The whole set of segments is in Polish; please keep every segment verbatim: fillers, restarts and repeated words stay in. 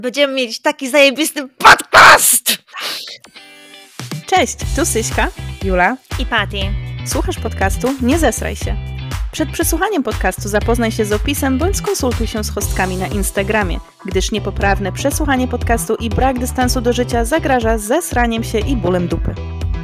Będziemy mieć taki zajebisty podcast! Cześć, tu Syśka, Jula i Patty. Słuchasz podcastu Nie zesraj się. Przed przesłuchaniem podcastu zapoznaj się z opisem bądź skonsultuj się z hostkami na Instagramie, gdyż niepoprawne przesłuchanie podcastu i brak dystansu do życia zagraża zesraniem się i bólem dupy.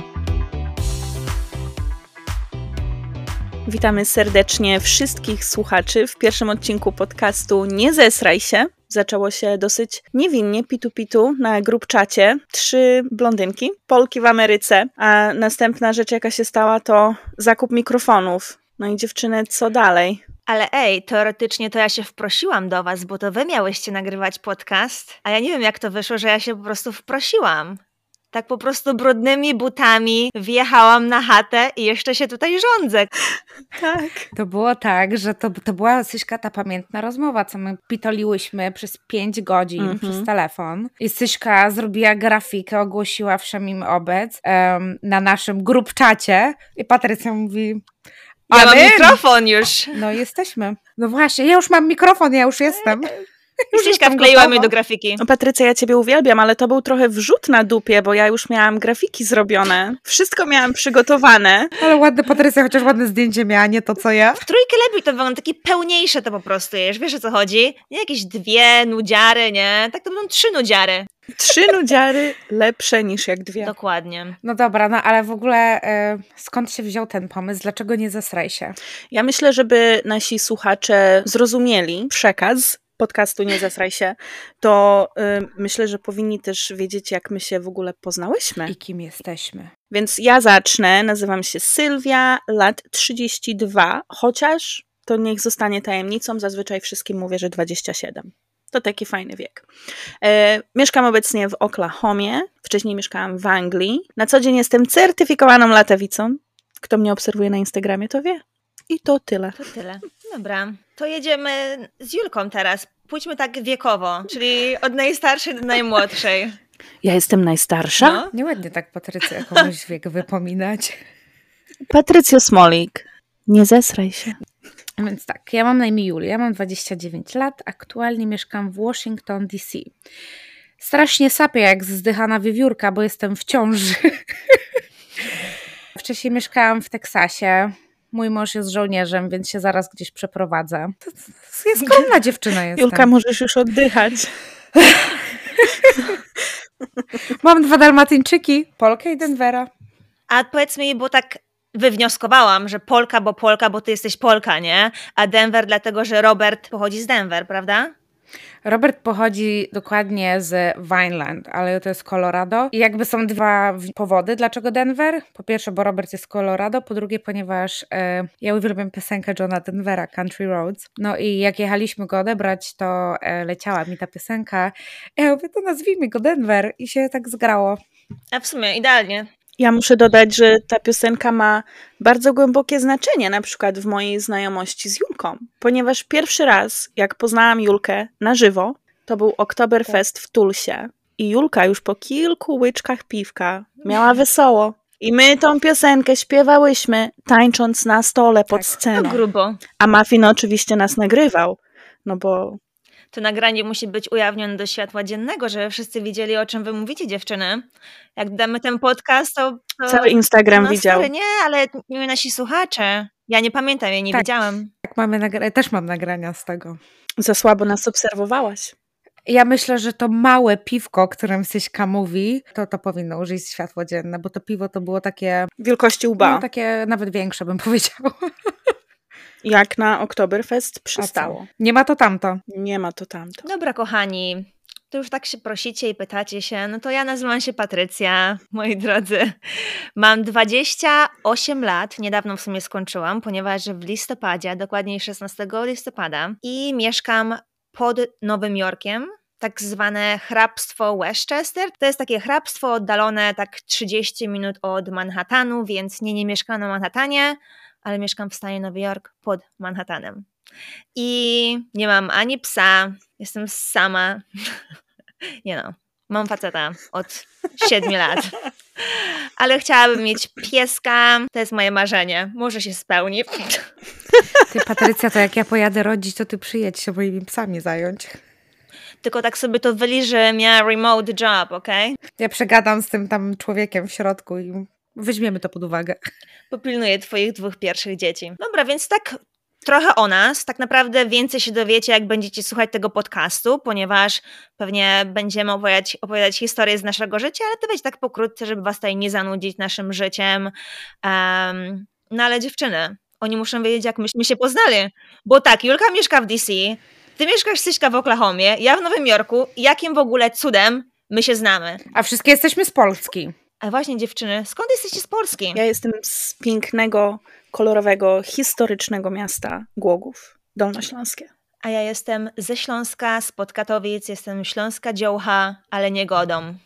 Witamy serdecznie wszystkich słuchaczy w pierwszym odcinku podcastu Nie zesraj się. Zaczęło się dosyć niewinnie, pitu-pitu na grupczacie. Trzy blondynki, Polki w Ameryce, a następna rzecz jaka się stała to zakup mikrofonów. No i dziewczyny, co dalej? Ale ej, teoretycznie to ja się wprosiłam do was, bo to wy miałyście nagrywać podcast, a ja nie wiem jak to wyszło, że ja się po prostu wprosiłam. Tak po prostu brudnymi butami wjechałam na chatę i jeszcze się tutaj rządzę. Tak. To było tak, że to, to była Syśka ta pamiętna rozmowa, co my pitoliłyśmy przez pięć godzin mm-hmm. przez telefon. I Syśka zrobiła grafikę, ogłosiła wszem obec um, na naszym grupczacie i Patrycja mówi... Ja mam mikrofon już. No jesteśmy. No właśnie, ja już mam mikrofon, ja już jestem. Syśka wkleiła mnie do grafiki. No Patrycja, ja ciebie uwielbiam, ale to był trochę wrzut na dupie, bo ja już miałam grafiki zrobione. Wszystko miałam przygotowane. Ale ładne, Patrycja, chociaż ładne zdjęcie miała, nie to co ja. W trójkę lepiej to wygląda, takie pełniejsze to po prostu jest. Wiesz o co chodzi? Nie jakieś dwie nudziary, nie? Tak to będą trzy nudziary. Trzy nudziary lepsze niż jak dwie. Dokładnie. No dobra, no ale w ogóle y, skąd się wziął ten pomysł? Dlaczego nie zesraj się? Ja myślę, żeby nasi słuchacze zrozumieli przekaz podcastu Nie zesraj się, to y, myślę, że powinni też wiedzieć, jak my się w ogóle poznałyśmy. I kim jesteśmy. Więc ja zacznę. Nazywam się Sylwia, lat trzydzieści dwa, chociaż to niech zostanie tajemnicą. Zazwyczaj wszystkim mówię, że dwadzieścia siedem. To taki fajny wiek. E, mieszkam obecnie w Oklahomie. Wcześniej mieszkałam w Anglii. Na co dzień jestem certyfikowaną latewicą. Kto mnie obserwuje na Instagramie, to wie. I to tyle. To tyle. Dobra. To jedziemy z Julką teraz. Pójdźmy tak wiekowo, czyli od najstarszej do najmłodszej. Ja jestem najstarsza? No. Nieładnie tak, Patrycja, komuś wiek wypominać. Patrycjo Smolik, nie zesraj się. Więc tak, ja mam na imię Julia, ja mam dwadzieścia dziewięć lat, aktualnie mieszkam w Washington D C. Strasznie sapię jak zdychana wiewiórka, bo jestem w ciąży. Wcześniej mieszkałam w Teksasie. Mój mąż jest żołnierzem, więc się zaraz gdzieś przeprowadzę. To, to jest skromna dziewczyna jestem. Julka, możesz już oddychać. Mam dwa dalmatyńczyki, Polkę i Denvera. A powiedz mi, bo tak wywnioskowałam, że Polka, bo Polka, bo ty jesteś Polka, nie? A Denver dlatego, że Robert pochodzi z Denver, prawda? Robert pochodzi dokładnie z Vineland, ale to jest Colorado. I jakby są dwa powody, dlaczego Denver. Po pierwsze, bo Robert jest z Colorado, po drugie, ponieważ e, ja uwielbiam piosenkę Johna Denvera, Country Roads. No i jak jechaliśmy go odebrać, to e, leciała mi ta piosenka. Ja mówię, to nazwijmy go Denver i się tak zgrało. A w sumie idealnie. Ja muszę dodać, że ta piosenka ma bardzo głębokie znaczenie, na przykład w mojej znajomości z Julką, ponieważ pierwszy raz, jak poznałam Julkę na żywo, to był Oktoberfest w Tulsie i Julka już po kilku łyczkach piwka miała wesoło. I my tą piosenkę śpiewałyśmy, tańcząc na stole pod tak, sceną. No grubo. A Muffin oczywiście nas nagrywał, no bo... To nagranie musi być ujawnione do światła dziennego, żeby wszyscy widzieli, o czym wy mówicie, dziewczyny. Jak damy ten podcast, to... to cały Instagram no, widział. Stary, nie, ale nie nasi słuchacze. Ja nie pamiętam, ja nie tak, widziałam. Tak, mamy nagra- też mam nagrania z tego. Za słabo nas obserwowałaś. Ja myślę, że to małe piwko, o którym Syśka mówi, to, to powinno użyć światło dzienne, bo to piwo to było takie... Wielkości łba. No, takie nawet większe, bym powiedziała. Jak na Oktoberfest przystało. Nie ma to tamto. Nie ma to tamto. Dobra, kochani, to już tak się prosicie i pytacie się, no to ja nazywam się Patrycja, moi drodzy. Mam dwadzieścia osiem lat, niedawno w sumie skończyłam, ponieważ w listopadzie, dokładniej szesnastego listopada i mieszkam pod Nowym Jorkiem, tak zwane hrabstwo Westchester. To jest takie hrabstwo oddalone tak trzydzieści minut od Manhattanu, więc nie, nie mieszkam na Manhattanie, ale mieszkam w stanie Nowy Jork pod Manhattanem. I nie mam ani psa, jestem sama. Nie no, mam faceta od siedmiu lat. Ale chciałabym mieć pieska, to jest moje marzenie. Może się spełni. Ty, Patrycja, to jak ja pojadę rodzić, to ty przyjedź się moimi psami zająć. tylko tak sobie to wyli, że miała remote job, okej? Okay? Ja przegadam z tym tam człowiekiem w środku i weźmiemy to pod uwagę. Popilnuję twoich dwóch pierwszych dzieci. Dobra, więc tak trochę o nas. Tak naprawdę więcej się dowiecie, jak będziecie słuchać tego podcastu, ponieważ pewnie będziemy opowiadać, opowiadać historie z naszego życia, ale to wiecie tak pokrótce, żeby was tutaj nie zanudzić naszym życiem. Um, no ale dziewczyny, oni muszą wiedzieć, jak myśmy się poznali. Bo tak, Julka mieszka w D C, ty mieszkasz Syśka w Oklahomie, ja w Nowym Jorku. Jakim w ogóle cudem my się znamy? A wszystkie jesteśmy z Polski. A właśnie dziewczyny, skąd jesteście z Polski? Ja jestem z pięknego, kolorowego, historycznego miasta Głogów, Dolnośląskie. A ja jestem ze Śląska, spod Katowic, jestem Śląska dziołcha, ale nie godą.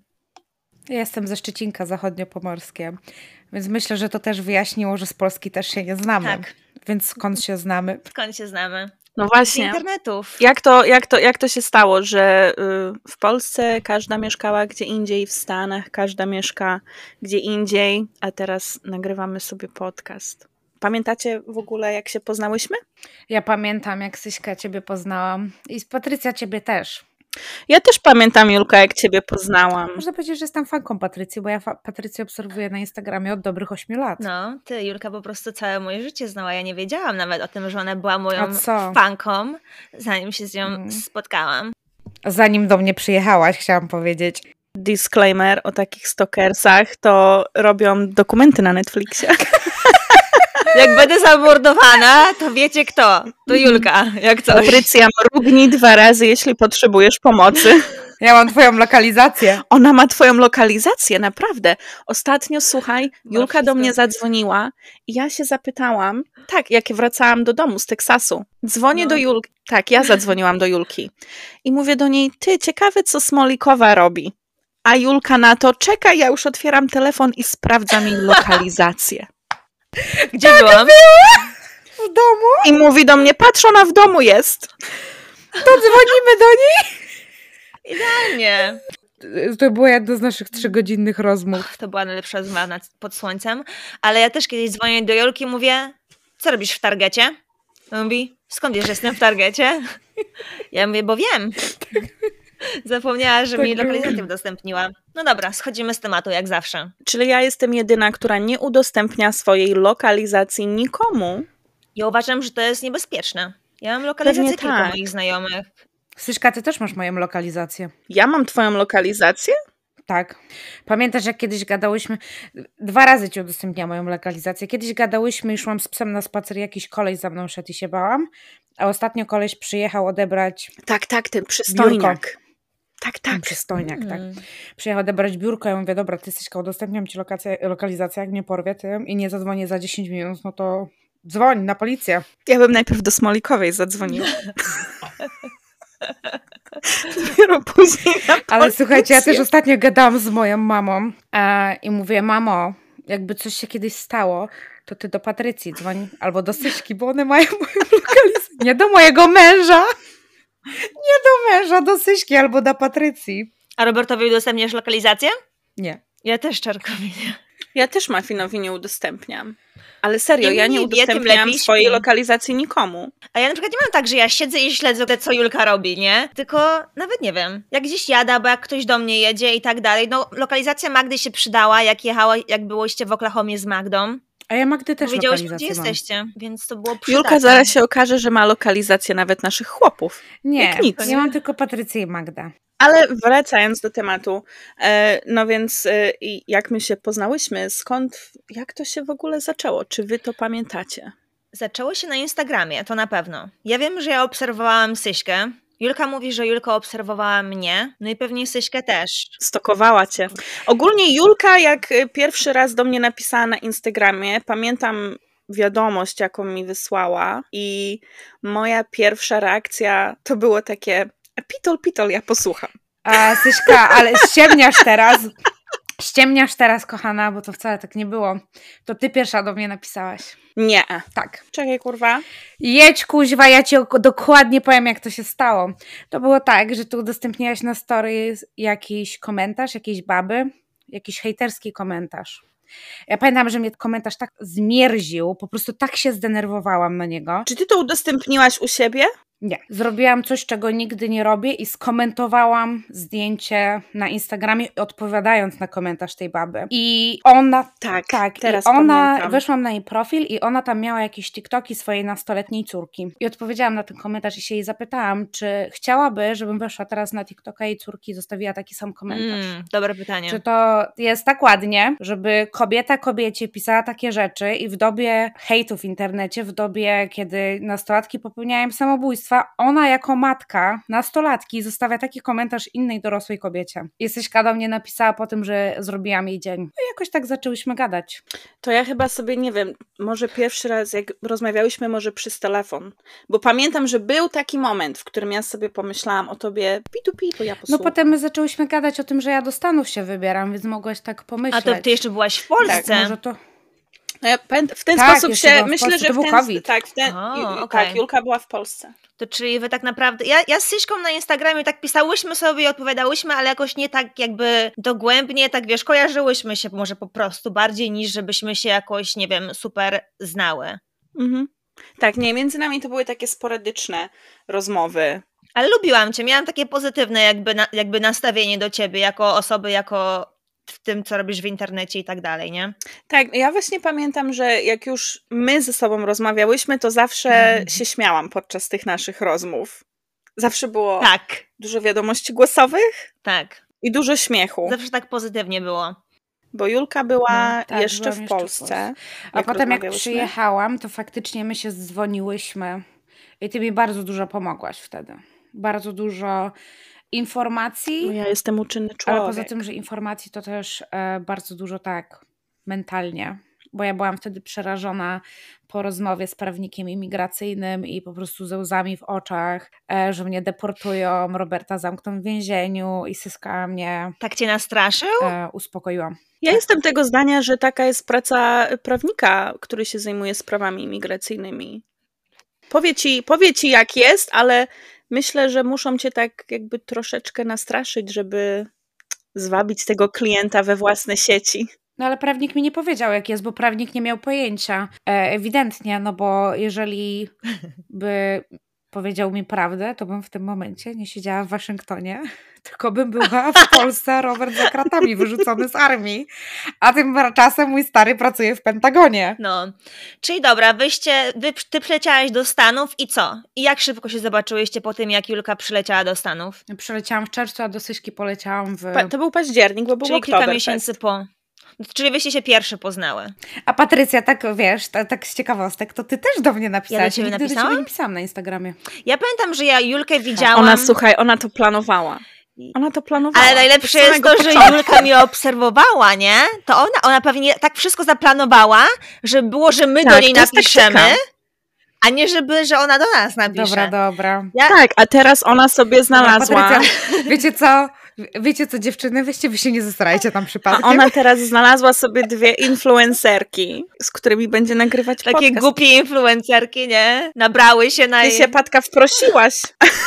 Ja jestem ze Szczecinka, zachodniopomorskie, więc myślę, że to też wyjaśniło, że z Polski też się nie znamy. Tak. Więc skąd się znamy? Skąd się znamy? No właśnie. Z internetów. Jak to, jak to, jak to się stało, że y, w Polsce każda mieszkała gdzie indziej, w Stanach każda mieszka gdzie indziej, a teraz nagrywamy sobie podcast. Pamiętacie w ogóle, jak się poznałyśmy? Ja pamiętam, jak Syśka ciebie poznałam i Patrycja ciebie też. Ja też pamiętam, Julka, jak ciebie poznałam. Można powiedzieć, że jestem fanką Patrycji, bo ja fa- Patrycję obserwuję na Instagramie od dobrych ośmiu lat. No, ty, Julka po prostu całe moje życie znała. Ja nie wiedziałam nawet o tym, że ona była moją A co? fanką, zanim się z nią Mm. spotkałam. Zanim do mnie przyjechałaś, chciałam powiedzieć. Disclaimer o takich stalkersach, to robią dokumenty na Netflixie. Jak będę zamordowana, to wiecie kto. To Julka, jak coś. Patrycja, mrugnij dwa razy, jeśli potrzebujesz pomocy. Ja mam twoją lokalizację. Ona ma twoją lokalizację, naprawdę. Ostatnio, słuchaj, Julka do wszystko. mnie zadzwoniła i ja się zapytałam, tak, jak wracałam do domu z Teksasu. Dzwonię No. do Julki. Tak, ja zadzwoniłam do Julki. I mówię do niej, ty, ciekawe, co Smolikowa robi. A Julka na to, czekaj, ja już otwieram telefon i sprawdzam jej lokalizację. Gdzie byłam? W domu? I mówi do mnie, patrz, ona w domu jest. To dzwonimy do niej. Idealnie. To było jedno z naszych trzygodzinnych rozmów. To była najlepsza rozmowa nad- pod słońcem. Ale ja też kiedyś dzwonię do Julki i mówię, co robisz w Targecie? On mówi, skąd wiesz, że jestem w Targecie? Ja mówię, bo wiem. Zapomniała, że Tak mi było. lokalizację udostępniła. No dobra, schodzimy z tematu jak zawsze. Czyli ja jestem jedyna, która nie udostępnia swojej lokalizacji nikomu. Ja uważam, że to jest niebezpieczne. Ja mam lokalizację Pewnie kilku tak. moich znajomych. Syśka, ty też masz moją lokalizację. Ja mam twoją lokalizację? Tak. Pamiętasz, jak kiedyś gadałyśmy, dwa razy ci udostępniałam moją lokalizację. Kiedyś gadałyśmy i szłam z psem na spacer, jakiś koleś za mną szedł i się bałam, a ostatnio koleś przyjechał odebrać Tak, tak, ten przystojniak. Biurko. Tak, ten tak. przystojniak, tak. Mm. Przyjechał odebrać biurko, ja mówię, dobra, ty Syśka, udostępniam ci lokację, lokalizację, jak mnie porwie tym i nie zadzwonię za dziesięć minut, no to dzwoń na policję. Ja bym najpierw do Smolikowej zadzwoniła. Dopiero później na Ale słuchajcie, ja też policję. ostatnio gadałam z moją mamą e, i mówię, mamo, jakby coś się kiedyś stało, to ty do Patrycji dzwoń albo do Syśki, bo one mają moją lokalizację. Nie do mojego męża. Nie do męża, do Syśki albo do Patrycji. A Robertowi udostępniasz lokalizację? Nie. Ja też Czarkowi nie. Ja też Mafinowi nie udostępniam. Ale serio, Im ja nie mniej wie, tym udostępniam lepiej swojej śpi. lokalizacji nikomu. A ja na przykład nie mam tak, że ja siedzę i śledzę, co Julka robi, nie? Tylko nawet nie wiem. Jak gdzieś jadę, albo jak ktoś do mnie jedzie i tak dalej. No, lokalizacja Magdy się przydała, jak jechała, jak byłyście w Oklahomie z Magdą. A ja Magdy też Powiedziałyśmy, gdzie lokalizację mam. jesteście, więc to było przydatne. Julka zaraz się okaże, że ma lokalizację nawet naszych chłopów. Nie, Jak nic. ja mam tylko Patrycję i Magdę. Ale wracając do tematu, e, no więc e, i jak my się poznałyśmy, skąd, jak to się w ogóle zaczęło? Czy wy to pamiętacie? Zaczęło się na Instagramie, to na pewno. Ja wiem, że ja obserwowałam Syśkę. Julka mówi, że Julka obserwowała mnie, no i pewnie Syśkę też. Stokowała cię. Ogólnie Julka, jak e, pierwszy raz do mnie napisała na Instagramie, pamiętam wiadomość, jaką mi wysłała i moja pierwsza reakcja to było takie pitol, pitol, ja posłucham. A Syśka, ale ściemniasz teraz. Ściemniasz teraz, kochana, bo to wcale tak nie było. To ty pierwsza do mnie napisałaś. Nie. Tak. Czekaj, kurwa. Jedź, kuźwa, ja ci ok- dokładnie powiem, jak to się stało. To było tak, że ty udostępniałaś na story jakiś komentarz, jakiejś baby, jakiś hejterski komentarz. Ja pamiętam, że mnie komentarz tak zmierził, po prostu tak się zdenerwowałam na niego. Czy ty to udostępniłaś u siebie? Nie. Zrobiłam coś, czego nigdy nie robię i skomentowałam zdjęcie na Instagramie, odpowiadając na komentarz tej baby. I ona... Tak, tak teraz i ona, pamiętam. weszłam na jej profil i ona tam miała jakieś TikToki swojej nastoletniej córki. I odpowiedziałam na ten komentarz i się jej zapytałam, czy chciałaby, żebym weszła teraz na TikToka jej córki i zostawiła taki sam komentarz. Mm, dobre pytanie. Czy to jest tak ładnie, żeby kobieta kobiecie pisała takie rzeczy i w dobie hejtu w internecie, w dobie, kiedy nastolatki popełniają samobójstwa, ona jako matka nastolatki zostawia taki komentarz innej dorosłej kobiecie. Jesteśka do mnie napisała po tym, że zrobiłam jej dzień. No i jakoś tak zaczęłyśmy gadać. To ja chyba sobie, nie wiem, może pierwszy raz, jak rozmawiałyśmy może przez telefon, bo pamiętam, że był taki moment, w którym ja sobie pomyślałam o tobie, pitu pitu, ja posłucham. No potem my zaczęłyśmy gadać o tym, że ja do Stanów się wybieram, więc mogłaś tak pomyśleć. A to ty jeszcze byłaś w Polsce? Tak, może to... No ja w ten tak, sposób się, myślę, Polsce, że to w ten, był COVID. tak, w ten, O, okay. tak, Julka była w Polsce. To czyli wy tak naprawdę, ja, ja z Syśką na Instagramie tak pisałyśmy sobie i odpowiadałyśmy, ale jakoś nie tak jakby dogłębnie, tak wiesz, kojarzyłyśmy się może po prostu bardziej niż żebyśmy się jakoś, nie wiem, super znały. Mhm. Tak, nie, między nami to były takie sporadyczne rozmowy. Ale lubiłam cię, miałam takie pozytywne jakby, na, jakby nastawienie do ciebie jako osoby, jako w tym, co robisz w internecie i tak dalej, nie? Tak, ja właśnie pamiętam, że jak już my ze sobą rozmawiałyśmy, to zawsze się śmiałam podczas tych naszych rozmów. Zawsze było tak. dużo wiadomości głosowych tak. i dużo śmiechu. Zawsze tak pozytywnie było. Bo Julka była no, tak, jeszcze, w jeszcze w Polsce. Polsce. A potem jak przyjechałam, to faktycznie my się dzwoniłyśmy i ty mi bardzo dużo pomogłaś wtedy. Bardzo dużo informacji. No ja jestem uczynny człowiek. Ale poza tym, że informacji to też e, bardzo dużo tak mentalnie, bo ja byłam wtedy przerażona po rozmowie z prawnikiem imigracyjnym i po prostu ze łzami w oczach, e, że mnie deportują, Roberta zamkną w więzieniu i Syska mnie tak cię nastraszył? E, uspokoiłam. Ja tak. jestem tego zdania, że taka jest praca prawnika, który się zajmuje sprawami imigracyjnymi. Powie ci, powie ci jak jest, ale myślę, że muszą cię tak jakby troszeczkę nastraszyć, żeby zwabić tego klienta we własne sieci. No ale prawnik mi nie powiedział jak jest, bo prawnik nie miał pojęcia. E, ewidentnie, no bo jeżeli by powiedział mi prawdę, to bym w tym momencie nie siedziała w Waszyngtonie, tylko bym była w Polsce, a Robert za kratami wyrzucony z armii. A tymczasem mój stary pracuje w Pentagonie. No, czyli dobra, wyście, wy, ty przyleciałaś do Stanów i co? I jak szybko się zobaczyłyście po tym, jak Julka przyleciała do Stanów? Przyleciałam w czerwcu, a do Syśki poleciałam w... Pa- to był październik, bo był czyli kilka Oktoberfest. miesięcy po... Czyli wyście się pierwsze poznały. A Patrycja, tak wiesz, tak, tak z ciekawostek, to ty też do mnie napisałaś. Ja do ciebie Nigdy napisałam? do ciebie nie pisałam na Instagramie. Ja pamiętam, że ja Julkę widziałam... Ona, słuchaj, ona to planowała. Ona to planowała. Ale najlepsze jest to, że Julka mnie obserwowała, nie? To ona, ona pewnie tak wszystko zaplanowała, że było, że my tak, do niej napiszemy, tak a nie żeby, że ona do nas napisze. Dobra, dobra. Ja... Tak, a teraz ona sobie znalazła... Dobra, Patrycja, wiecie co? Wiecie co, dziewczyny? Weźcie, wy się nie zesrajcie tam przypadkiem. A ona teraz znalazła sobie dwie influencerki, z którymi będzie nagrywać Takie podcast. głupie influencerki, nie? Nabrały się na... Ty się, Patka, wprosiłaś.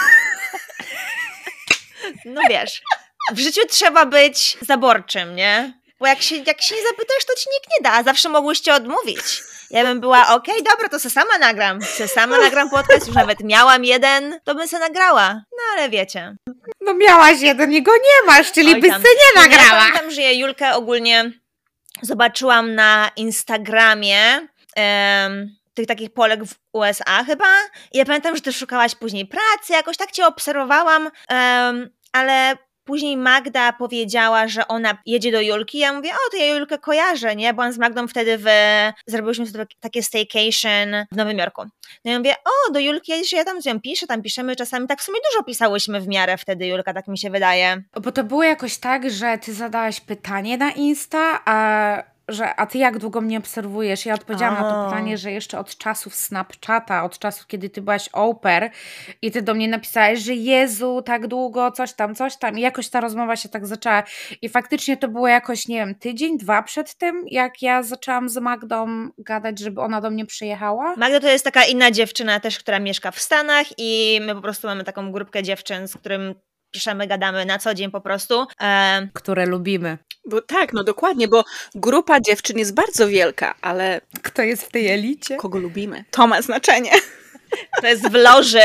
No wiesz, w życiu trzeba być zaborczym, nie? Bo jak się, jak się nie zapytasz, to ci nikt nie da, a zawsze mogłyście odmówić. Ja bym była, okej, okay, dobra, to se sama nagram. Se sama nagram podcast, już nawet miałam jeden, to bym se nagrała. No ale wiecie. No miałaś jeden i go nie masz, czyli byś se nie nagrała. Ja pamiętam, że ja Julkę ogólnie zobaczyłam na Instagramie um, tych takich Polek w U S A chyba. I ja pamiętam, że ty szukałaś później pracy, jakoś tak cię obserwowałam, um, ale... Później Magda powiedziała, że ona jedzie do Julki. Ja mówię, o, to ja Julkę kojarzę, nie? Byłam z Magdą wtedy w... Zrobiłyśmy sobie takie staycation w Nowym Jorku. No ja mówię, o, do Julki jedziesz, ja tam z nią piszę, tam piszemy czasami. Tak w sumie dużo pisałyśmy w miarę wtedy, Julka, tak mi się wydaje. Bo to było jakoś tak, że ty zadałaś pytanie na Insta, a... że a ty jak długo mnie obserwujesz? Ja odpowiedziałam oh. na to pytanie, że jeszcze od czasów Snapchata, od czasów, kiedy ty byłaś au pair i ty do mnie napisałaś, że Jezu, tak długo, coś tam, coś tam i jakoś ta rozmowa się tak zaczęła i faktycznie to było jakoś, nie wiem, tydzień, dwa przed tym, jak ja zaczęłam z Magdą gadać, żeby ona do mnie przyjechała. Magda to jest taka inna dziewczyna też, która mieszka w Stanach i my po prostu mamy taką grupkę dziewczyn, z którym piszemy, gadamy na co dzień po prostu. E... Które lubimy. Bo tak, no dokładnie, bo grupa dziewczyn jest bardzo wielka, ale... Kto jest w tej elicie? Kogo lubimy? To ma znaczenie. To jest w loży.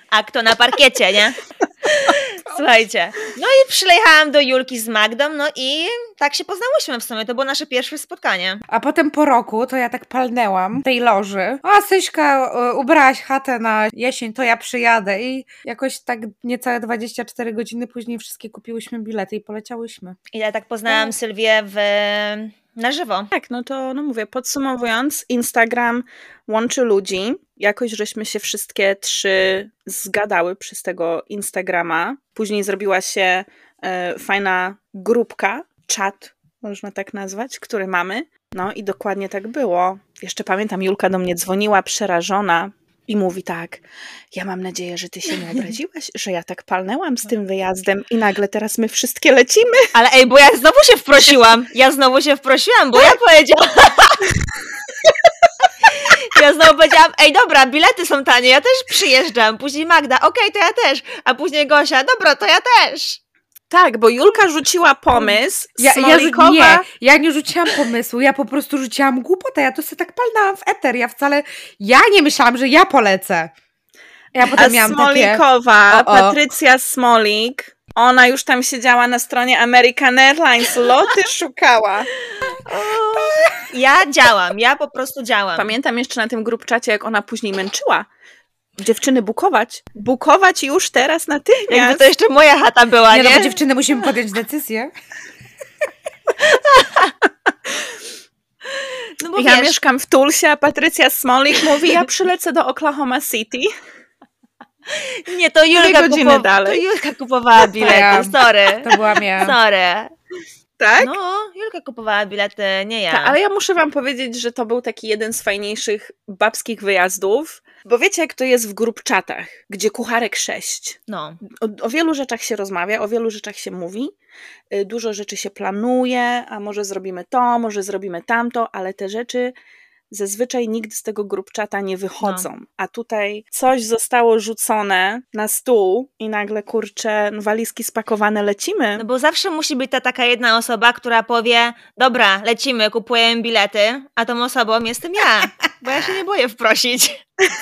a kto na parkiecie, nie? Słuchajcie, no i przylejechałam do Julki z Magdą, no i tak się poznałyśmy w sumie, to było nasze pierwsze spotkanie. A potem po roku to ja tak palnęłam w tej loży. A Syśka, ubrałaś chatę na jesień, to ja przyjadę i jakoś tak niecałe dwadzieścia cztery godziny później wszystkie kupiłyśmy bilety i poleciałyśmy. I ja tak poznałam Sylwię w... na żywo. Tak, no to no mówię, podsumowując, Instagram łączy ludzi. Jakoś żeśmy się wszystkie trzy zgadały przez tego Instagrama. Później zrobiła się e, fajna grupka, czat, można tak nazwać, który mamy. No i dokładnie tak było. Jeszcze pamiętam, Julka do mnie dzwoniła przerażona i mówi tak, ja mam nadzieję, że ty się nie obraziłaś, że ja tak palnęłam z tym wyjazdem i nagle teraz my wszystkie lecimy. Ale ej, bo ja znowu się wprosiłam. Ja znowu się wprosiłam, bo ja powiedziałam... Ja znowu powiedziałam, ej dobra, bilety są tanie, ja też przyjeżdżam. Później Magda, okej, okay, to ja też. A później Gosia, dobra, to ja też. Tak, bo Julka rzuciła pomysł, ja, Smolikowa... ja, nie, ja nie rzuciłam pomysłu, ja po prostu rzuciłam głupotę, ja to sobie tak palnęłam w eter, ja wcale, ja nie myślałam, że ja polecę. Ja potem A miałam Smolikowa, takie... O, o. Patrycja Smolik, ona już tam siedziała na stronie American Airlines, loty szukała. Ja działam, ja po prostu działam. Pamiętam jeszcze na tym grupczacie, jak ona później męczyła. Dziewczyny, bukować. Bukować już teraz natychmiast. Jakby to jeszcze moja chata była, nie? Nie, no bo dziewczyny musimy podjąć decyzję. No bo ja wiesz, mieszkam w Tulsie, a Patrycja Smolik mówi, ja przylecę do Oklahoma City. Nie, to Julka, kupow- to Julka kupowała bilety, ja. sorry. To byłam ja. Sorry. Tak? No, Julka kupowała bilety, nie ja. Ta, ale ja muszę wam powiedzieć, że to był taki jeden z fajniejszych babskich wyjazdów, bo wiecie, jak to jest w grupczatach, gdzie kucharek sześć. No. O, o wielu rzeczach się rozmawia, o wielu rzeczach się mówi, dużo rzeczy się planuje, a może zrobimy to, może zrobimy tamto, ale te rzeczy zazwyczaj nigdy z tego grupczata nie wychodzą. No. A tutaj coś zostało rzucone na stół i nagle, kurczę, walizki spakowane, lecimy. No bo zawsze musi być ta taka jedna osoba, która powie, dobra, lecimy, kupujemy bilety, a tą osobą jestem ja, bo ja się nie boję wprosić.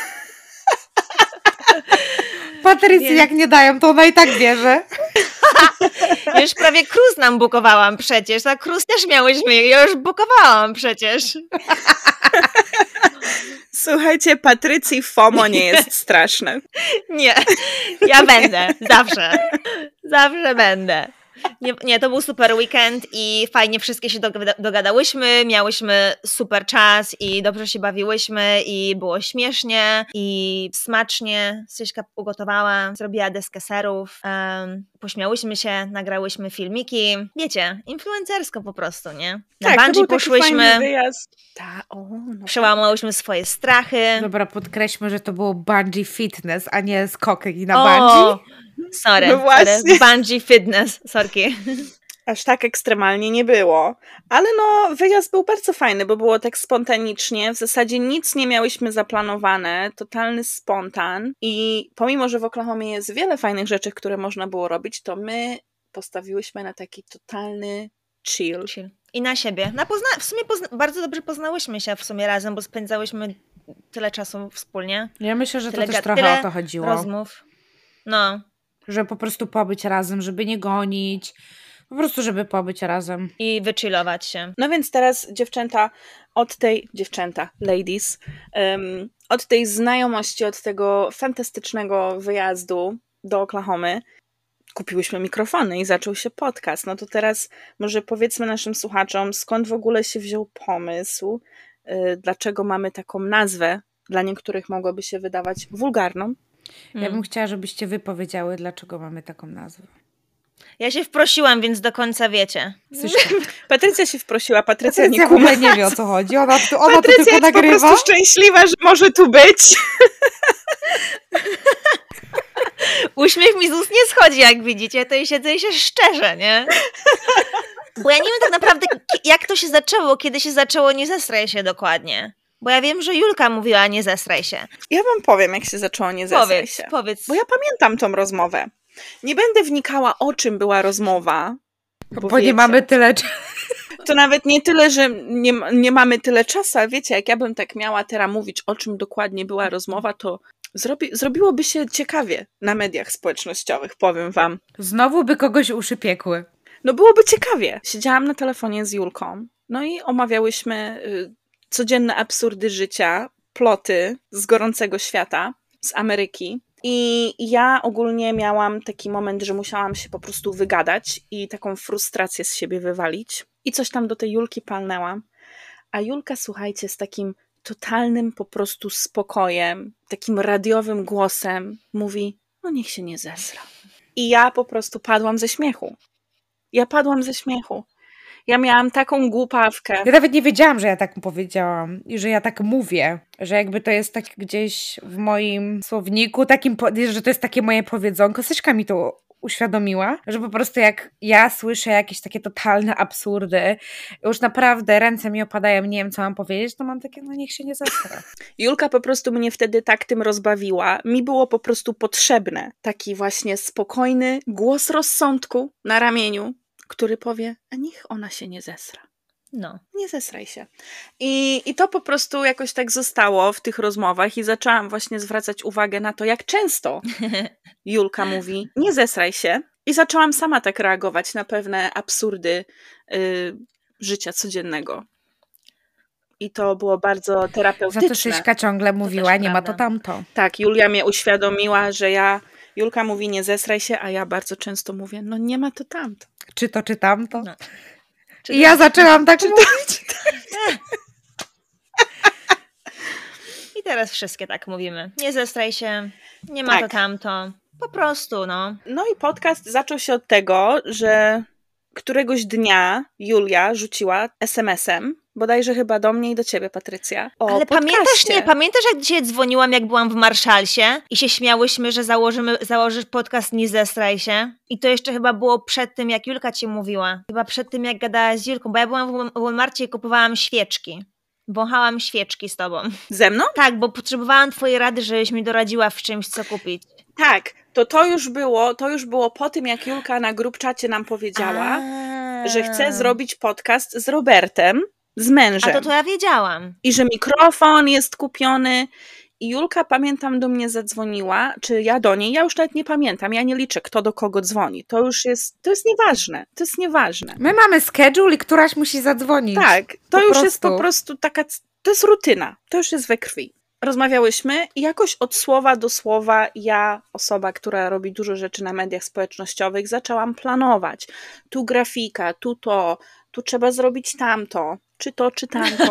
Patrycji, jak nie dają, to ona i tak bierze. Już prawie cruise nam bukowałam przecież, a cruise też miałyśmy, ja już bukowałam przecież. Słuchajcie, Patrycji FOMO nie jest straszne. Nie, ja będę, zawsze, zawsze będę. Nie, nie, to był super weekend i fajnie wszystkie się dogadałyśmy, miałyśmy super czas i dobrze się bawiłyśmy i było śmiesznie i smacznie. Syśka ugotowała, zrobiła deskę serów, um, pośmiałyśmy się, nagrałyśmy filmiki. Wiecie, influencersko po prostu, nie? Na tak, bungee poszłyśmy, Ta, o, no przełamałyśmy swoje strachy. Dobra, podkreślmy, że to było bungee fitness, a nie skoki na o, bungee. Sorry, no sorry, bungee fitness, sorki. Aż tak ekstremalnie nie było. Ale no, wyjazd był bardzo fajny, bo było tak spontanicznie. W zasadzie nic nie miałyśmy zaplanowane. Totalny spontan. I pomimo, że w Oklahomie jest wiele fajnych rzeczy, które można było robić, to my postawiłyśmy na taki totalny chill. chill. I na siebie. Na pozna- w sumie pozna- bardzo dobrze poznałyśmy się w sumie razem, bo spędzałyśmy tyle czasu wspólnie. Ja myślę, że to tyle też ga- trochę tyle o to chodziło. rozmów. No. Że po prostu pobyć razem, żeby nie gonić. Po prostu, żeby pobyć razem. I wychillować się. No więc teraz dziewczęta, od tej, dziewczęta, ladies, um, od tej znajomości, od tego fantastycznego wyjazdu do Oklahomy kupiłyśmy mikrofony i zaczął się podcast. No to teraz może powiedzmy naszym słuchaczom, skąd w ogóle się wziął pomysł, yy, dlaczego mamy taką nazwę, dla niektórych mogłoby się wydawać wulgarną. Ja bym hmm. chciała, żebyście wy powiedziały, dlaczego mamy taką nazwę. Ja się wprosiłam, więc do końca wiecie. Patrycja się wprosiła, Patrycja, Patrycja nie kuma. nie wie, o co chodzi. Ona, ona Patrycja to tylko jest nagrywa. po prostu szczęśliwa, że może tu być. Uśmiech mi z ust nie schodzi, jak widzicie, to i siedzę i się szczerze, nie? Bo ja nie wiem tak naprawdę, jak to się zaczęło, kiedy się zaczęło nie zestraj się dokładnie. Bo ja wiem, że Julka mówiła nie zestraj się. Ja wam powiem, jak się zaczęło nie zestraj powiedz, się. Powiedz. Bo ja pamiętam tą rozmowę. Nie będę wnikała, o czym była rozmowa. Bo, bo nie mamy tyle czasu. To nawet nie tyle, że nie, nie mamy tyle czasu, ale wiecie, jak ja bym tak miała teraz mówić, o czym dokładnie była rozmowa, to Zrobi, zrobiłoby się ciekawie na mediach społecznościowych, powiem wam. Znowu by kogoś uszy piekły. No byłoby ciekawie. Siedziałam na telefonie z Julką, no i omawiałyśmy y, codzienne absurdy życia, ploty z gorącego świata, z Ameryki. I ja ogólnie miałam taki moment, że musiałam się po prostu wygadać i taką frustrację z siebie wywalić. I coś tam do tej Julki palnęłam. A Julka, słuchajcie, z takim totalnym po prostu spokojem, takim radiowym głosem mówi, no niech się nie zesra. I ja po prostu padłam ze śmiechu. Ja padłam ze śmiechu. Ja miałam taką głupawkę. Ja nawet nie wiedziałam, że ja tak powiedziałam i że ja tak mówię, że jakby to jest tak gdzieś w moim słowniku, takim, że to jest takie moje powiedzonko. Syśka mi to uświadomiła, że po prostu jak ja słyszę jakieś takie totalne absurdy, już naprawdę ręce mi opadają, nie wiem co mam powiedzieć, to mam takie, no niech się nie zesra. Julka po prostu mnie wtedy tak tym rozbawiła. Mi było po prostu potrzebne taki właśnie spokojny głos rozsądku na ramieniu, który powie, a niech ona się nie zesra. No. Nie zesraj się. I, I to po prostu jakoś tak zostało w tych rozmowach i zaczęłam właśnie zwracać uwagę na to, jak często Julka mówi, nie zesraj się. I zaczęłam sama tak reagować na pewne absurdy y, życia codziennego. I to było bardzo terapeutyczne. Za to Szyśka ciągle mówiła, nie ma to prawda. tamto. Tak, Julia mnie uświadomiła, że ja, Julka mówi nie zesraj się, a ja bardzo często mówię, no nie ma to tamto. Czy to, czy tamto. No. I ja zaczęłam tak mówić. I teraz wszystkie tak mówimy. Nie zestraj się, nie ma Tak. to tamto. Po prostu, no. No i podcast zaczął się od tego, że któregoś dnia Julia rzuciła es em esem, bodajże chyba do mnie i do ciebie, Patrycja, o Ale podcaście. pamiętasz, nie, pamiętasz jak dzisiaj dzwoniłam, jak byłam w Marszalsie i się śmiałyśmy, że założymy, założysz podcast Nie zestraj się? I to jeszcze chyba było przed tym, jak Julka ci mówiła. Chyba przed tym, jak gadałaś z Julką, bo ja byłam w Walmarcie i kupowałam świeczki. Wąchałam świeczki z tobą. Ze mną? Tak, bo potrzebowałam twojej rady, żebyś mi doradziła w czymś, co kupić. Tak, to to już było, to już było po tym, jak Julka na grupczacie nam powiedziała, A. że chce zrobić podcast z Robertem, z mężem. A to to ja wiedziałam. I że mikrofon jest kupiony. I Julka, pamiętam, do mnie zadzwoniła, czy ja do niej, ja już nawet nie pamiętam, ja nie liczę, kto do kogo dzwoni. To już jest, to jest nieważne, to jest nieważne. My mamy schedule i któraś musi zadzwonić. Tak, to Po już prostu. jest po prostu taka, to jest rutyna, to już jest we krwi. Rozmawiałyśmy i jakoś od słowa do słowa ja, osoba, która robi dużo rzeczy na mediach społecznościowych, zaczęłam planować. Tu grafika, tu to, tu trzeba zrobić tamto, czy to, czy tamto.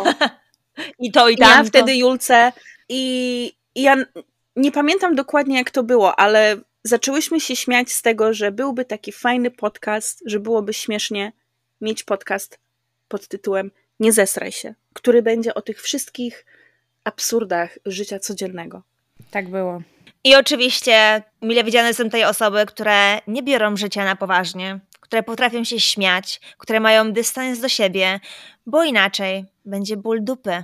I to, i I ja tamto. wtedy Julce i, i ja nie pamiętam dokładnie jak to było, ale zaczęłyśmy się śmiać z tego, że byłby taki fajny podcast, że byłoby śmiesznie mieć podcast pod tytułem Nie zesraj się, który będzie o tych wszystkich absurdach życia codziennego. Tak było. I oczywiście mile widziane są tutaj osoby, które nie biorą życia na poważnie, które potrafią się śmiać, które mają dystans do siebie, bo inaczej będzie ból dupy.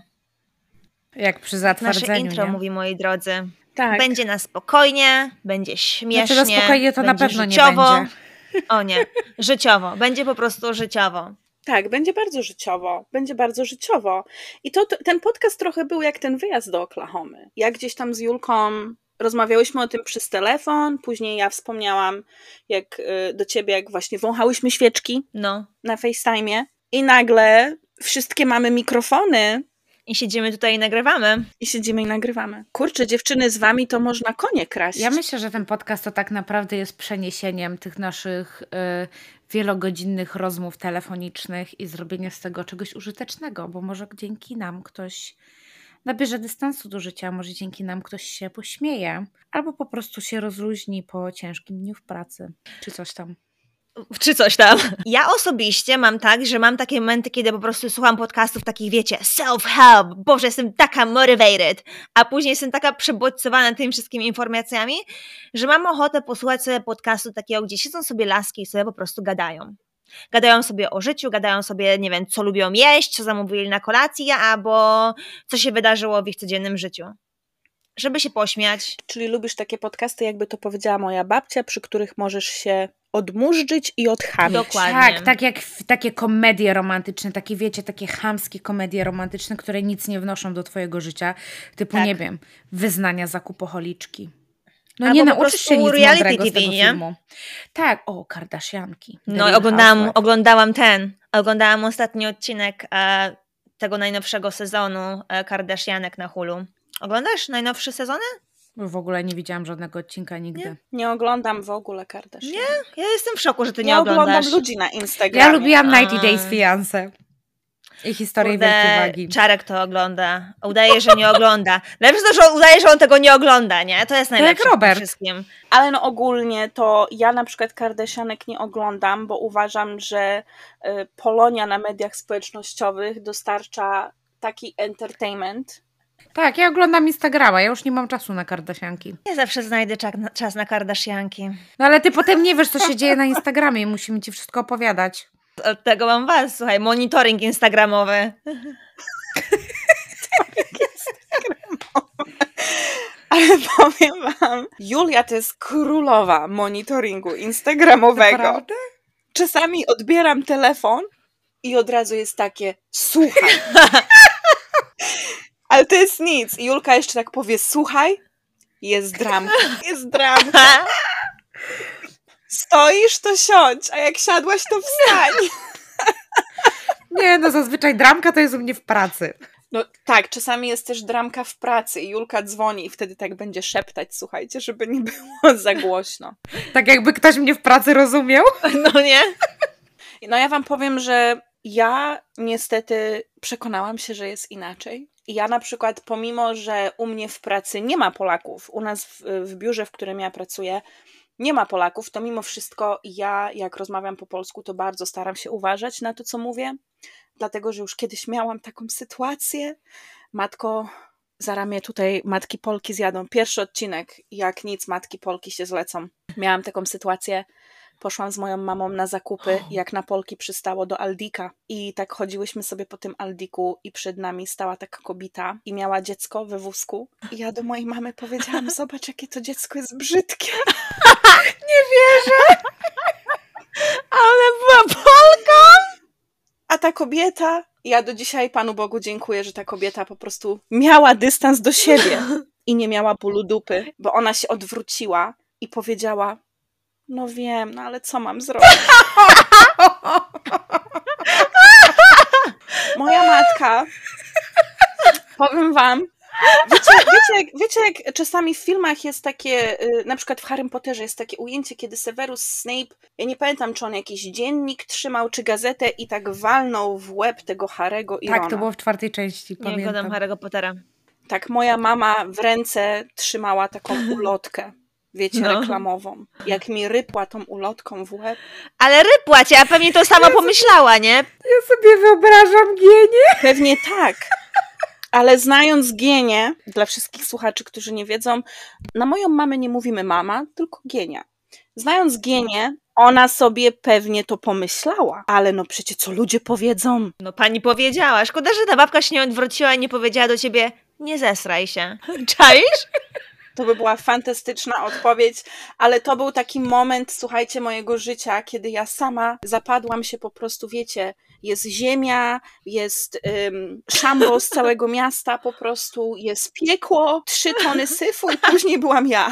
Jak przy Nasze zatwardzeniu, intro nie? mówi, moi drodzy. Tak. Będzie na spokojnie, będzie śmiesznie. Znaczy na spokojnie to na będzie pewno nie życiowo. będzie. O nie, życiowo. Będzie po prostu życiowo. Tak, będzie bardzo życiowo, będzie bardzo życiowo. I to, to ten podcast trochę był jak ten wyjazd do Oklahomy. Ja gdzieś tam z Julką rozmawiałyśmy o tym przez telefon, później ja wspomniałam jak y, do ciebie, jak właśnie wąchałyśmy świeczki No. na FaceTime'ie i nagle wszystkie mamy mikrofony I siedzimy tutaj i nagrywamy. i siedzimy i nagrywamy. Kurczę, dziewczyny, z wami to można konie kraść. Ja myślę, że ten podcast to tak naprawdę jest przeniesieniem tych naszych y, wielogodzinnych rozmów telefonicznych i zrobienia z tego czegoś użytecznego, bo może dzięki nam ktoś nabierze dystansu do życia, może dzięki nam ktoś się pośmieje, albo po prostu się rozluźni po ciężkim dniu w pracy, czy coś tam. Czy coś tam. Ja osobiście mam tak, że mam takie momenty, kiedy po prostu słucham podcastów takich, wiecie, self-help, Boże, jestem taka motivated, a później jestem taka przebodźcowana tymi wszystkimi informacjami, że mam ochotę posłuchać sobie podcastu takiego, gdzie siedzą sobie laski i sobie po prostu gadają. Gadają sobie o życiu, gadają sobie, nie wiem, co lubią jeść, co zamówili na kolację, albo co się wydarzyło w ich codziennym życiu. żeby się pośmiać. Czyli lubisz takie podcasty, jakby to powiedziała moja babcia, przy których możesz się odmurzyć i odchamić. Dokładnie. Tak, tak jak w, takie komedie romantyczne, takie wiecie, takie chamskie komedie romantyczne, które nic nie wnoszą do twojego życia, typu, Tak. nie wiem, wyznania zakupoholiczki. No Albo nie po nauczysz prostu się nic reality mądrego z T V, tego nie? filmu. Tak, o, Kardashianki. The No i Real oglądałam, Housewife. oglądałam ten, oglądałam ostatni odcinek e, tego najnowszego sezonu e, Kardashianek na Hulu. Oglądasz najnowsze sezony? W ogóle nie widziałam żadnego odcinka nigdy. Nie? Nie oglądam w ogóle Kardashian. Nie? Ja jestem w szoku, że ty nie, Nie oglądam oglądasz. ludzi na Instagramie. Ja lubiłam ninety A. Days Fiancé. I historię Kurde, wielkiej wagi. Czarek to ogląda. Udaje, że nie ogląda. Najlepsze to, że udaje, że on tego nie ogląda, nie? To jest najlepsze jak w tym Robert. wszystkim. Ale no ogólnie to ja na przykład Kardashianek nie oglądam, bo uważam, że y, Polonia na mediach społecznościowych dostarcza taki entertainment. Tak, ja oglądam Instagrama, ja już nie mam czasu na Kardashianki. Ja zawsze znajdę czas na, czas na Kardashianki. No ale ty potem nie wiesz, co się dzieje na Instagramie i musimy ci wszystko opowiadać. Od tego mam was, słuchaj, monitoring instagramowy. Ale powiem wam, Julia to jest królowa monitoringu instagramowego. Naprawdę? Czasami odbieram telefon i od razu jest takie, słuchaj. Ale to jest nic. I Julka jeszcze tak powie, słuchaj, jest dramka. Jest dramka. Stoisz, to siądź, a jak siadłaś, to wstań. Nie, no zazwyczaj dramka to jest u mnie w pracy. No tak, czasami jest też dramka w pracy i Julka dzwoni i wtedy tak będzie szeptać, słuchajcie, żeby nie było za głośno. Tak jakby ktoś mnie w pracy rozumiał. No nie? No ja wam powiem, że ja niestety przekonałam się, że jest inaczej. I ja na przykład, pomimo że u mnie w pracy nie ma Polaków, u nas w, w biurze, w którym ja pracuję, nie ma Polaków, to mimo wszystko ja, jak rozmawiam po polsku, to bardzo staram się uważać na to, co mówię, dlatego, że już kiedyś miałam taką sytuację. Matko, zaraz mnie tutaj matki Polki zjadą. Pierwszy odcinek, jak nic, matki Polki się zlecą. Miałam taką sytuację, poszłam z moją mamą na zakupy, jak na Polki przystało do Aldika. I tak chodziłyśmy sobie po tym Aldiku i przed nami stała taka kobieta i miała dziecko we wózku. I ja do mojej mamy powiedziałam, zobacz, jakie to dziecko jest brzydkie. Nie wierzę. A ona była Polką? A ta kobieta, ja do dzisiaj Panu Bogu dziękuję, że ta kobieta po prostu miała dystans do siebie i nie miała bólu dupy, bo ona się odwróciła i powiedziała, no wiem, no ale co mam zrobić? Moja matka, powiem wam, wiecie, wiecie, jak, wiecie jak czasami w filmach jest takie, na przykład w Harrym Potterze jest takie ujęcie, kiedy Severus Snape, ja nie pamiętam, czy on jakiś dziennik trzymał, czy gazetę i tak walnął w łeb tego Harry'ego i Tak, Rona. to było w czwartej części, Nie oglądam pamiętam. Harry'ego Pottera. Tak, moja mama w ręce trzymała taką ulotkę, wiecie, No. reklamową. Jak mi rypła tą ulotką w łeb. Ale rypła cię, a pewnie to sama pomyślała, nie? Ja sobie wyobrażam Gienię. Pewnie tak. Ale znając Gienię, dla wszystkich słuchaczy, którzy nie wiedzą, na moją mamę nie mówimy mama, tylko Gienia. Znając Gienię, ona sobie pewnie to pomyślała. Ale no przecież co ludzie powiedzą? No pani powiedziała. Szkoda, że ta babka się nie odwróciła i nie powiedziała do ciebie, nie zesraj się. Czaisz? To by była fantastyczna odpowiedź, ale to był taki moment, słuchajcie, mojego życia, kiedy ja sama zapadłam się po prostu, wiecie, jest ziemia, jest ym, szambo z całego miasta, po prostu jest piekło, trzy tony syfu i później byłam ja.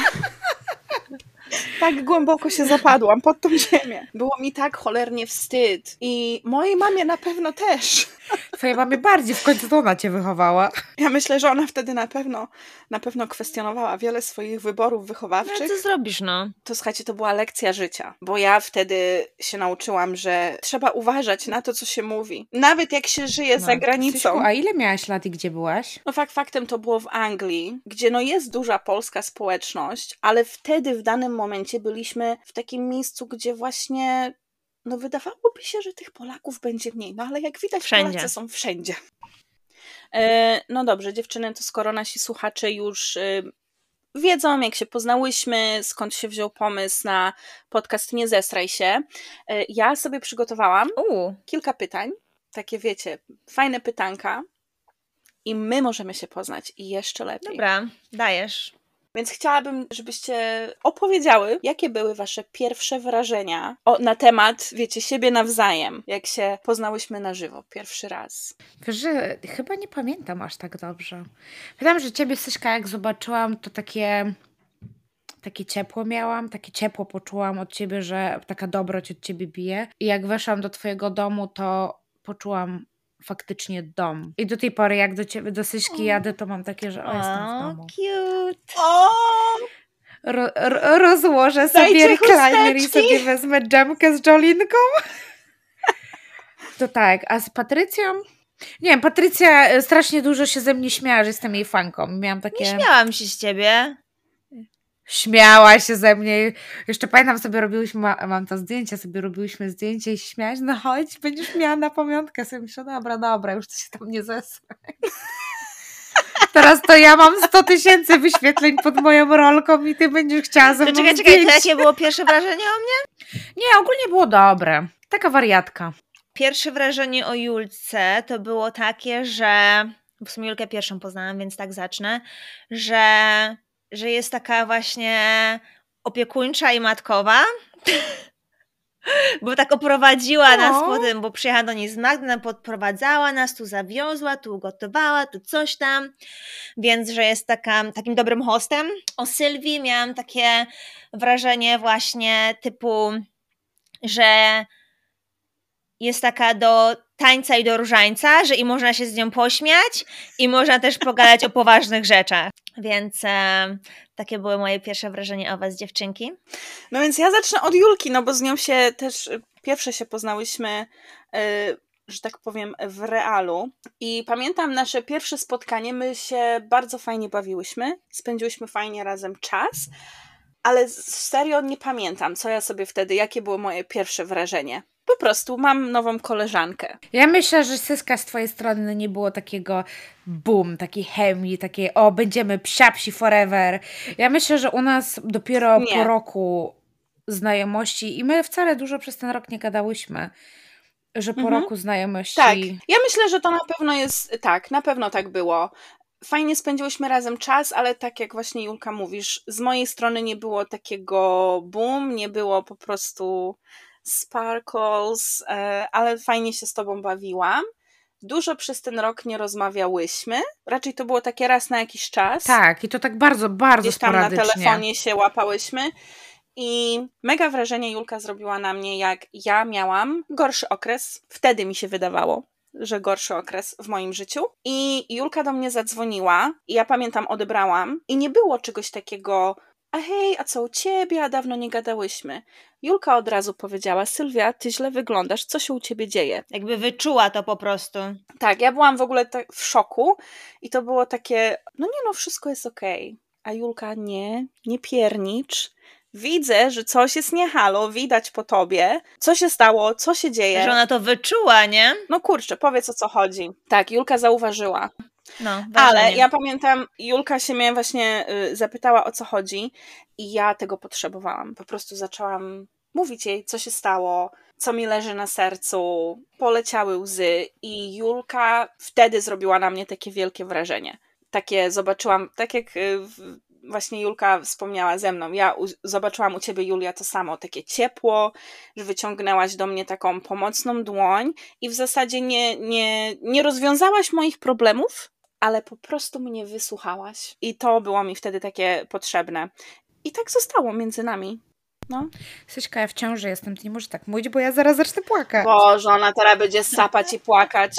Tak głęboko się zapadłam pod tą ziemię. Było mi tak cholernie wstyd. I mojej mamie na pewno też. Twojej mamie bardziej, w końcu to ona cię wychowała. Ja myślę, że ona wtedy na pewno, na pewno kwestionowała wiele swoich wyborów No wychowawczych. co zrobisz, no? To słuchajcie, to była lekcja życia, bo ja wtedy się nauczyłam, że trzeba uważać na to, co się mówi. Nawet jak się żyje No. za granicą. Krzyśku, a ile miałaś lat i gdzie byłaś? No fakt faktem to było w Anglii, gdzie no jest duża polska społeczność, ale wtedy w danym momencie byliśmy w takim miejscu, gdzie właśnie no wydawałoby się, że tych Polaków będzie mniej, no ale jak widać Wszędzie. Polacy są wszędzie. E, no dobrze, dziewczyny, to skoro nasi słuchacze już e, wiedzą, jak się poznałyśmy, skąd się wziął pomysł na podcast Nie Zestraj się, e, ja sobie przygotowałam Uuu. kilka pytań, takie wiecie, fajne pytanka. i my możemy się poznać i jeszcze lepiej. Dobra, dajesz. Więc chciałabym, żebyście opowiedziały, jakie były wasze pierwsze wrażenia o, na temat, wiecie, siebie nawzajem, jak się poznałyśmy na żywo pierwszy raz. Wiesz, że chyba nie pamiętam aż tak dobrze. Pamiętam, że ciebie, Syśka, jak zobaczyłam, to takie, takie ciepło miałam, takie ciepło poczułam od ciebie, że taka dobroć od ciebie bije. I jak weszłam do twojego domu, to poczułam faktycznie dom. I do tej pory, jak do ciebie, do Syśki jadę, to mam takie, że o, jestem w O, domu. cute. O! Ro, ro, rozłożę sobie Dajcie recliner i chusteczki. sobie wezmę dżemkę z Jolinką. To tak, a z Patrycją? Nie wiem, Patrycja strasznie dużo się ze mnie śmiała, że jestem jej fanką. Miałam takie... Nie śmiałam się z ciebie. Śmiała się ze mnie. Jeszcze pamiętam, sobie robiłyśmy, ma- mam to zdjęcie, sobie robiłyśmy zdjęcie i się śmiałaś, no chodź, będziesz miała na pamiątkę. Sobie myślę, dobra, dobra, już to się tam nie zesraj. Teraz to ja mam sto tysięcy wyświetleń pod moją rolką i ty będziesz chciała ze To mną czekaj, czekaj, to zdjęcie. jakie było pierwsze wrażenie o mnie? Nie, ogólnie było dobre. Taka wariatka. Pierwsze wrażenie o Julce to było takie, że w sumie Julkę pierwszą poznałam, więc tak zacznę, że, że jest taka właśnie opiekuńcza i matkowa. Bo tak oprowadziła nas O. potem, bo przyjechała do niej z Magdy, podprowadzała nas, tu zawiozła, tu ugotowała, tu coś tam, więc że jest taka, takim dobrym hostem. O Sylwii miałam takie wrażenie właśnie typu, że jest taka do tańca i do różańca, że i można się z nią pośmiać i można też pogadać o poważnych rzeczach. Więc e, takie były moje pierwsze wrażenia o was, dziewczynki. No więc ja zacznę od Julki, no bo z nią się też y, pierwsze się poznałyśmy, y, że tak powiem, w realu. I pamiętam nasze pierwsze spotkanie, my się bardzo fajnie bawiłyśmy, spędziłyśmy fajnie razem czas, ale z- serio nie pamiętam, co ja sobie wtedy, jakie było moje pierwsze wrażenie. Po prostu mam nową koleżankę. Ja myślę, że Syska z twojej strony nie było takiego boom, takiej chemii, takiej o, będziemy psiapsi forever. Ja myślę, że u nas dopiero Nie. po roku znajomości i my wcale dużo przez ten rok nie gadałyśmy, że po Mhm. roku znajomości... Tak, ja myślę, że to na pewno jest, tak, na pewno tak było. Fajnie spędziłyśmy razem czas, ale tak jak właśnie Julka mówisz, z mojej strony nie było takiego boom, nie było po prostu sparkles, e, ale fajnie się z tobą bawiłam. Dużo przez ten rok nie rozmawiałyśmy, raczej to było takie raz na jakiś czas. Tak, i to tak bardzo, bardzo Gdzieś tam na sporadycznie. telefonie się łapałyśmy. I mega wrażenie Julka zrobiła na mnie, jak ja miałam gorszy okres. Wtedy mi się wydawało, że gorszy okres w moim życiu. I Julka do mnie zadzwoniła i ja pamiętam, odebrałam i nie było czegoś takiego, a hej, a co u ciebie, a dawno nie gadałyśmy. Julka od razu powiedziała, Sylwia, ty źle wyglądasz, co się u ciebie dzieje? Jakby wyczuła to po prostu. Tak, ja byłam w ogóle tak w szoku i to było takie, no nie no, wszystko jest okej. A Julka, nie, nie piernicz. Widzę, że coś jest nie halo, widać po tobie. Co się stało, co się dzieje? Że ona to wyczuła, nie? No kurczę, powiedz o co chodzi. Tak, Julka zauważyła. No, Ale wrażenie. ja pamiętam, Julka się mnie właśnie y, zapytała o co chodzi i ja tego potrzebowałam. Po prostu zaczęłam mówić jej, co się stało, co mi leży na sercu. Poleciały łzy i Julka wtedy zrobiła na mnie takie wielkie wrażenie. Takie zobaczyłam, tak jak y, w- właśnie Julka wspomniała ze mną, ja u, zobaczyłam u ciebie, Julia, to samo, takie ciepło, że wyciągnęłaś do mnie taką pomocną dłoń i w zasadzie nie, nie, nie rozwiązałaś moich problemów, ale po prostu mnie wysłuchałaś. I to było mi wtedy takie potrzebne. I tak zostało między nami. No. Syśka, ja w ciąży jestem, ty nie możesz tak mówić, bo ja zaraz zacznę płakać. Boże, ona teraz będzie sapać i płakać.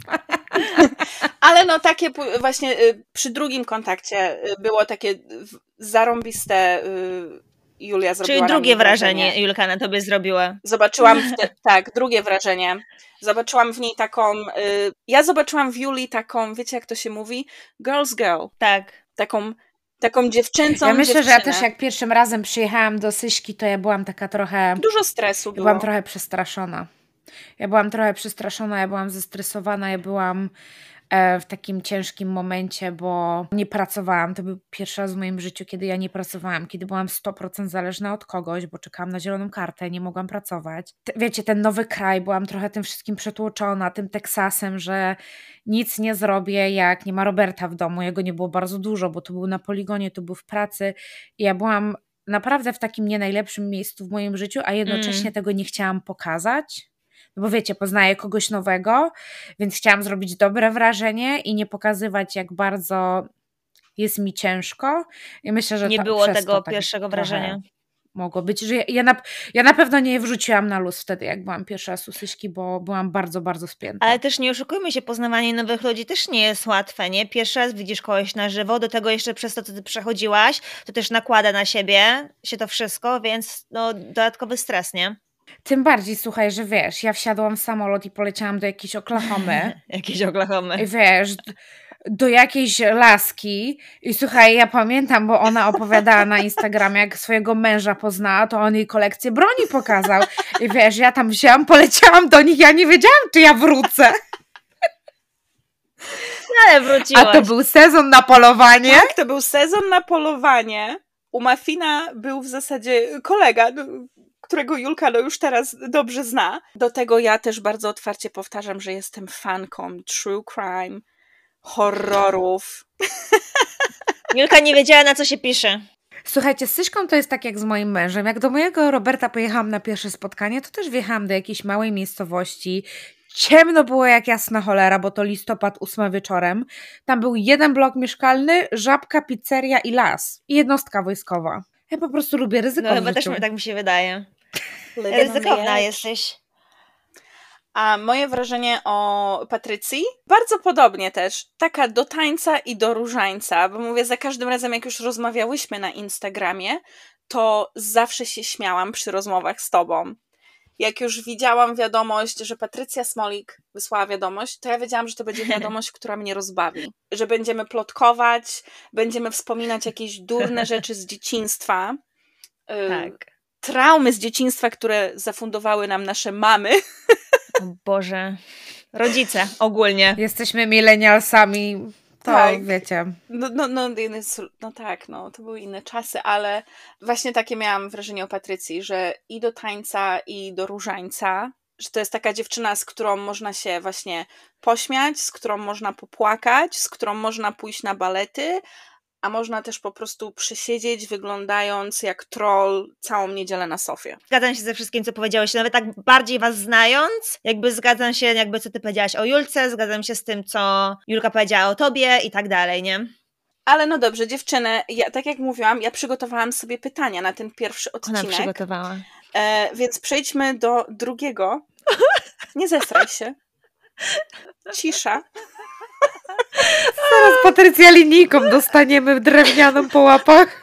Ale no takie pu- właśnie y, przy drugim kontakcie y, było takie w- zarąbiste, y, Julia zrobiła Czyli na drugie mnie wrażenie Julka na tobie zrobiła. Zobaczyłam, w te, tak, drugie wrażenie. Zobaczyłam w niej taką, y, ja zobaczyłam w Julii taką, wiecie jak to się mówi? Girl's girl. Tak. Taką, taką dziewczęcą Ja myślę, dziewczynę. że ja też jak pierwszym razem przyjechałam do Syśki, to ja byłam taka trochę... Dużo stresu Ja było. byłam trochę przestraszona. Ja byłam trochę przestraszona, ja byłam zestresowana, ja byłam e, w takim ciężkim momencie, bo nie pracowałam. To był pierwszy raz w moim życiu, kiedy ja nie pracowałam, kiedy byłam sto procent zależna od kogoś, bo czekałam na zieloną kartę, nie mogłam pracować. Te, wiecie, ten nowy kraj, byłam trochę tym wszystkim przetłoczona, tym Teksasem, że nic nie zrobię, jak nie ma Roberta w domu. Jego nie było bardzo dużo, bo to był na poligonie, to był w pracy i ja byłam naprawdę w takim nie najlepszym miejscu w moim życiu, a jednocześnie mm. tego nie chciałam pokazać. No bo wiecie, poznaję kogoś nowego, więc chciałam zrobić dobre wrażenie i nie pokazywać, jak bardzo jest mi ciężko. I myślę, że nie to, było przez tego to tak pierwszego wrażenia. Mogło być, że ja, ja, na, ja na pewno nie wrzuciłam na luz wtedy, jak byłam pierwsza raz u Syśki, bo byłam bardzo, bardzo spięta. Ale też nie oszukujmy się, poznawanie nowych ludzi też nie jest łatwe, nie? Pierwszy raz widzisz kogoś na żywo, do tego jeszcze przez to, co ty przechodziłaś, to też nakłada na siebie się to wszystko, więc no dodatkowy stres, nie? Tym bardziej, słuchaj, że wiesz, ja wsiadłam w samolot i poleciałam do jakiejś Oklahomy. Jakiejś Oklahomy. I wiesz, do jakiejś laski i słuchaj, ja pamiętam, bo ona opowiadała na Instagramie, jak swojego męża poznała, to on jej kolekcję broni pokazał. I wiesz, ja tam wzięłam, poleciałam do nich, ja nie wiedziałam, czy ja wrócę. Ale wróciłaś. A to był sezon na polowanie? Tak, to był sezon na polowanie. U Muffina był w zasadzie kolega, którego Julka no już teraz dobrze zna. Do tego ja też bardzo otwarcie powtarzam, że jestem fanką true crime, horrorów. Julka nie wiedziała, na co się pisze. Słuchajcie, z Syśką to jest tak jak z moim mężem. Jak do mojego Roberta pojechałam na pierwsze spotkanie, to też wjechałam do jakiejś małej miejscowości. Ciemno było jak jasna cholera, bo to listopad, ósma wieczorem. Tam był jeden blok mieszkalny, żabka, pizzeria i las. I jednostka wojskowa. Ja po prostu lubię ryzyko. No chyba też mi tak mi się wydaje. Ryzykowna jesteś. A moje wrażenie o Patrycji? Bardzo podobnie też. Taka do tańca i do różańca, bo mówię, za każdym razem jak już rozmawiałyśmy na Instagramie, to zawsze się śmiałam przy rozmowach z tobą. Jak już widziałam wiadomość, że Patrycja Smolik wysłała wiadomość, to ja wiedziałam, że to będzie wiadomość, która mnie rozbawi. Że będziemy plotkować, będziemy wspominać jakieś durne rzeczy z dzieciństwa. Tak. Traumy z dzieciństwa, które zafundowały nam nasze mamy. O Boże. Rodzice ogólnie. Jesteśmy milenialsami, to tak. wiecie. No, no, no, no tak, no, to były inne czasy, ale właśnie takie miałam wrażenie o Patrycji, że i do tańca, i do różańca, że to jest taka dziewczyna, z którą można się właśnie pośmiać, z którą można popłakać, z którą można pójść na balety, a można też po prostu przysiedzieć, wyglądając jak troll całą niedzielę na sofie. Zgadzam się ze wszystkim, co powiedziałeś. Nawet tak bardziej was znając, jakby zgadzam się, jakby co ty powiedziałaś o Julce, zgadzam się z tym, co Julka powiedziała o tobie i tak dalej, nie? Ale no dobrze, dziewczyny, ja, tak jak mówiłam, ja przygotowałam sobie pytania na ten pierwszy odcinek. Ona przygotowała. E, więc przejdźmy do drugiego. Nie zestraj się. Cisza. Zaraz Patrycja linijką dostaniemy drewnianą po łapach.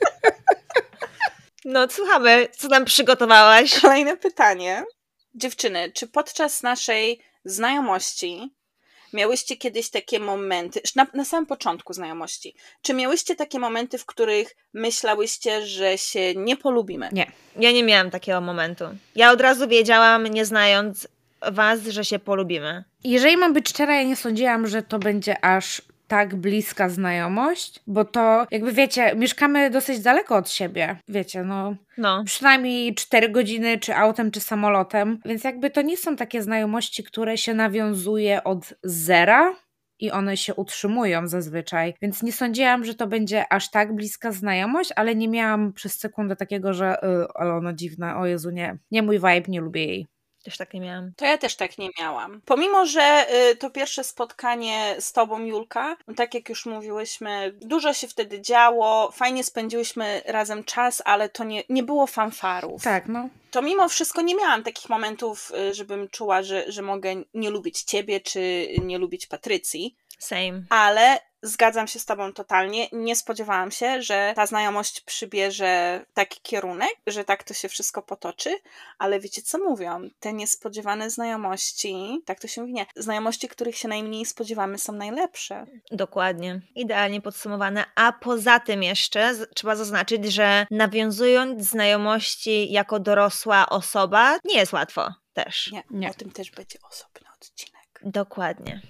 No, słuchamy, co tam przygotowałaś? Kolejne pytanie. Dziewczyny, czy podczas naszej znajomości miałyście kiedyś takie momenty, na, na samym początku znajomości, czy miałyście takie momenty, w których myślałyście, że się nie polubimy? Nie. Ja nie miałam takiego momentu. Ja od razu wiedziałam, nie znając was, że się polubimy. Jeżeli mam być szczera, ja nie sądziłam, że to będzie aż tak bliska znajomość, bo to jakby wiecie, mieszkamy dosyć daleko od siebie, wiecie, no, no. przynajmniej cztery godziny, czy autem, czy samolotem, więc jakby to nie są takie znajomości, które się nawiązuje od zera i one się utrzymują zazwyczaj, więc nie sądziłam, że to będzie aż tak bliska znajomość, ale nie miałam przez sekundę takiego, że yy, ale ona dziwna, o Jezu, nie, nie mój vibe, nie lubię jej. Też tak nie miałam. To ja też tak nie miałam. Pomimo, że y, to pierwsze spotkanie z tobą, Julka, tak jak już mówiłyśmy, dużo się wtedy działo, fajnie spędziłyśmy razem czas, ale to nie, nie było fanfarów. Tak, no. To mimo wszystko nie miałam takich momentów, y, żebym czuła, że, że mogę nie lubić ciebie, czy nie lubić Patrycji. Same. Ale zgadzam się z tobą totalnie. Nie spodziewałam się, że ta znajomość przybierze taki kierunek, że tak to się wszystko potoczy, ale wiecie co mówią? Te niespodziewane znajomości, tak to się mówi, nie, znajomości, których się najmniej spodziewamy, są najlepsze. Dokładnie. Idealnie podsumowane. A poza tym jeszcze z- trzeba zaznaczyć, że nawiązując znajomości jako dorosła osoba, nie jest łatwo też. Nie, Nie. o tym też będzie osobny odcinek. Dokładnie.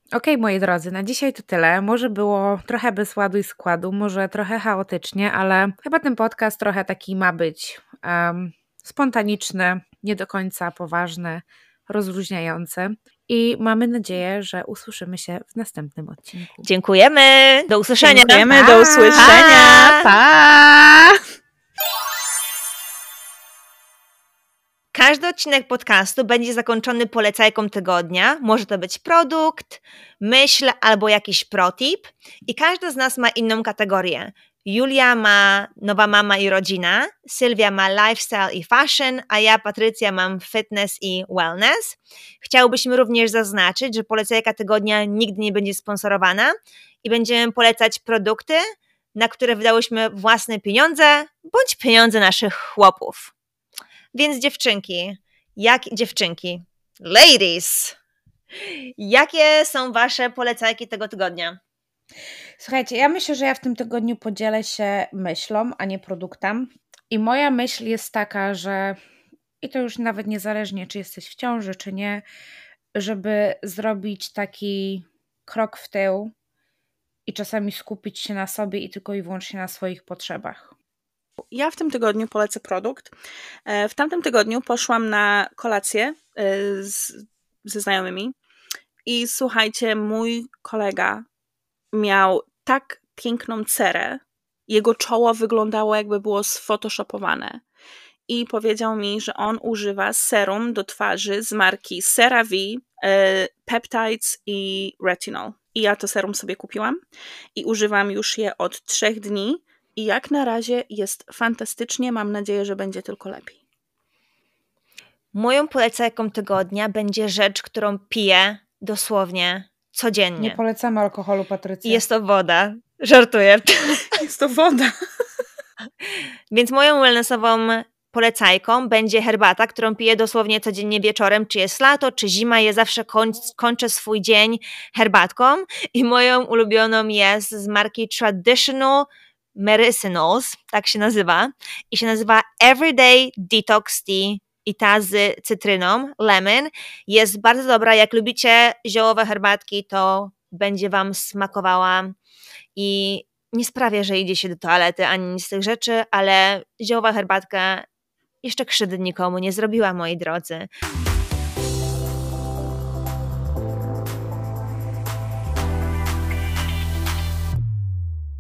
Okej, moi drodzy, na dzisiaj to tyle. Może było trochę bez ładu i składu, może trochę chaotycznie, ale chyba ten podcast trochę taki ma być um, spontaniczny, nie do końca poważny, rozluźniający. I mamy nadzieję, że usłyszymy się w następnym odcinku. Dziękujemy. Do usłyszenia. Dziękujemy, Pa. do usłyszenia. Pa. Pa! Każdy odcinek podcastu będzie zakończony polecajką tygodnia. Może to być produkt, myśl albo jakiś protip. I każdy z nas ma inną kategorię. Julia ma nowa mama i rodzina, Sylwia ma lifestyle i fashion, a ja, Patrycja, mam fitness i wellness. Chciałbyśmy również zaznaczyć, że polecajka tygodnia nigdy nie będzie sponsorowana i będziemy polecać produkty, na które wydałyśmy własne pieniądze bądź pieniądze naszych chłopów. Więc dziewczynki, jak dziewczynki, ladies, jakie są wasze polecajki tego tygodnia? Słuchajcie, ja myślę, że ja w tym tygodniu podzielę się myślą, a nie produktem. I moja myśl jest taka, że i to już nawet niezależnie, czy jesteś w ciąży, czy nie, żeby zrobić taki krok w tył i czasami skupić się na sobie i tylko i wyłącznie na swoich potrzebach. Ja w tym tygodniu polecę produkt. W tamtym tygodniu poszłam na kolację z, ze znajomymi i słuchajcie, mój kolega miał tak piękną cerę, jego czoło wyglądało, jakby było sfotoshopowane. I powiedział mi, że on używa serum do twarzy z marki CeraVe, e, Peptides i Retinol. I ja to serum sobie kupiłam i używam już je od trzech dni i jak na razie jest fantastycznie. Mam nadzieję, że będzie tylko lepiej. Moją polecajką tygodnia będzie rzecz, którą piję dosłownie codziennie. Nie polecamy alkoholu, Patrycja. Jest to woda. Żartuję. Jest to woda. Więc moją wellnessową polecajką będzie herbata, którą piję dosłownie codziennie wieczorem, czy jest lato, czy zima, ja zawsze koń, kończę swój dzień herbatką i moją ulubioną jest z marki Traditional Medicinals, tak się nazywa, i się nazywa Everyday Detox Tea i ta z cytryną, lemon. Jest bardzo dobra, jak lubicie ziołowe herbatki, to będzie wam smakowała i nie sprawia, że idzie się do toalety ani nic z tych rzeczy, ale ziołowa herbatka jeszcze krzywdy nikomu nie zrobiła, moi drodzy.